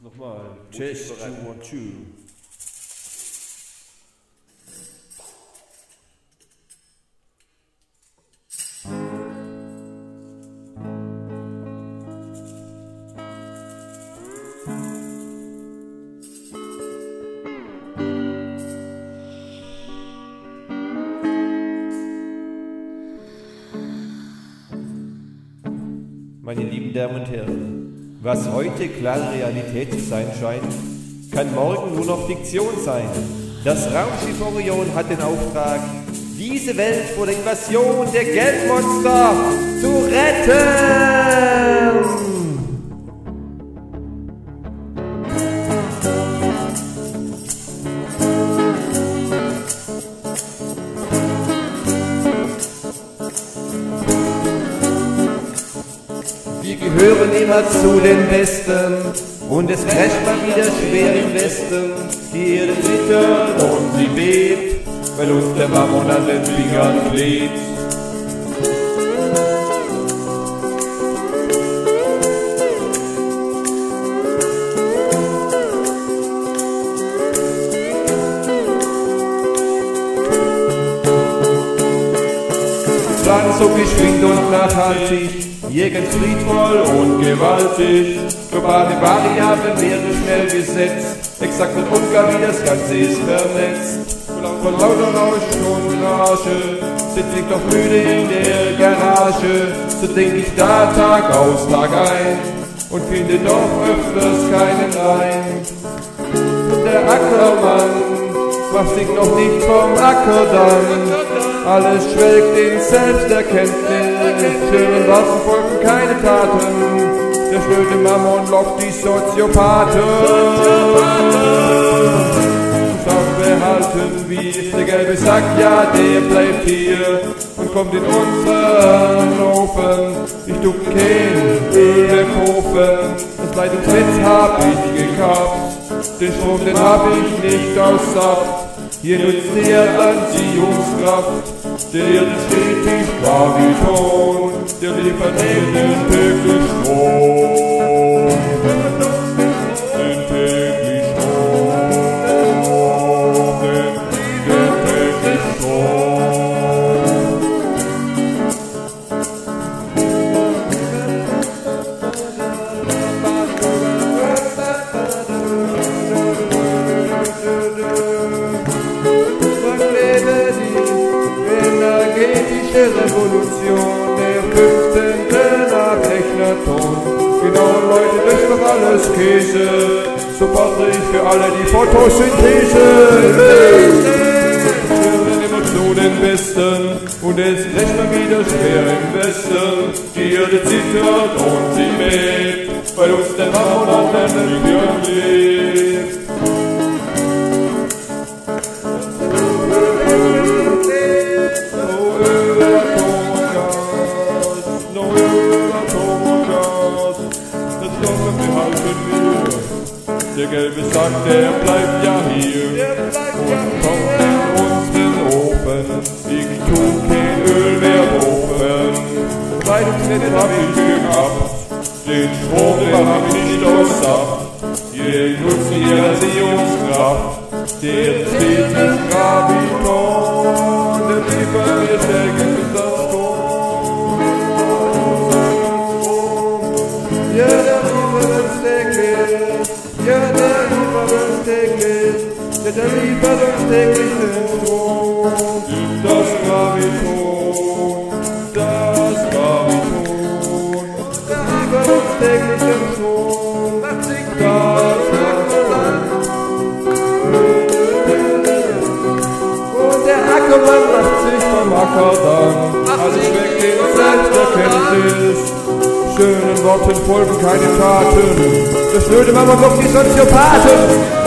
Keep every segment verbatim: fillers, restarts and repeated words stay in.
Nochmal. Test, two, one, two. Meine lieben Damen und Herren, was heute klare Realität zu sein scheint, kann morgen nur noch Fiktion sein. Das Raumschiff Orion hat den Auftrag, diese Welt vor der Invasion der Geldmonster zu retten! Wir gehören immer zu den Besten und es crasht mal wieder schwer im Westen. Die Erde zittert und sie bebt, weil uns der Mammon an den Fingern klebt. Plan so geschwind und nachhaltig, nirgends friedvoll und gewaltig. Globale Variablen werden schnell gesetzt, exakt und unklar wie das Ganze ist vernetzt. Von lauter Rauschen und Rage sitz ich doch müde in der Garage. So denk ich da Tag aus Tag ein und finde doch öfters keinen Reim. Der Ackermann macht sich noch nicht vom Acker dann. Alles schwelgt in Selbsterkenntnis, schönen Worten folgen keine Taten. Der schöne Mammon lockt die Soziopathen. Behalten wir, der gelbe Sack, ja der bleibt hier und kommt in unseren Ofen. Ich duck kein Ölekofen, das Leitungsnetz hab ich gekappt, den Strom, den hab ich nicht aus Saft. Hier nutzt der Anziehungskraft, der Erde stetig Graviton, der liefert mir den täglichen Strom. Den täglichen Strom, den, den täglichen Strom. Revolution, der fünfzehnte nach Rechnerton. Genau, Leute, das ist doch alles Käse. Supporte ich für alle die Photosynthese. Schönen Emotionen besten und es lässt mal wieder schwer im Westen. Die Erde zittert und sie bebt, weil uns der Mammon an den Fingern lebt. Der gelbe Sack, der bleibt ja hier und kommt in unseren Ofen. Ich tu kein Öl mehr ofen. Leitungsnetz hab ich gehabt, den Strom, den hab ich nicht aus Saft. Ihr nutzt die Erziehungskraft, der steht im Graviton, der liefert mir täglich das Strom. Ja, der liefert uns täglich. Ja, der liefert uns täglich, ja, der liefert uns täglich den Strom. Das Graviton, das Graviton, der liefert uns täglich den Strom. Das Graviton. Und der Ackermann macht sich vom Acker dann, alles weg in Selbsterkenntnis. Schönen Worten folgen keine Taten. Der schöne Mammon lockt die Soziopathen.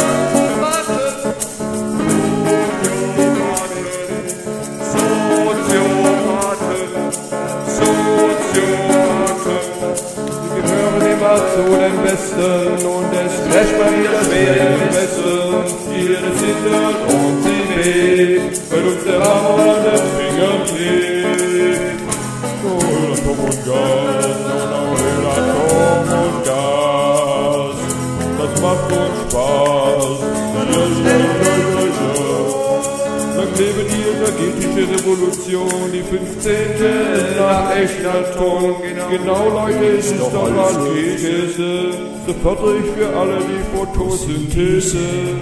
Soziopathen, Soziopathen. Sie gehören immer zu den Besten und es crasht mal wieder schwer im Westen. Die Erde zittert und sie bebt, weil uns der Mammon an den Fingern klebt. Oh, Atom und Gas, oh, Atom und Gas. Das macht uns Spaß. Ja, ja, ja, ja, ja. Lang lebe die energetische Revolution, die fünfzehnte nach Echnatton. Genau, Leute, ist doch alles Käse. So fördere ich für alle die Photosynthese.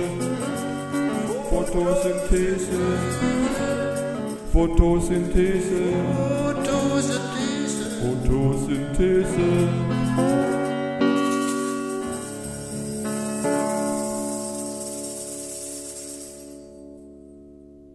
Photosynthese. Photosynthese. Photosynthese. Photosynthese.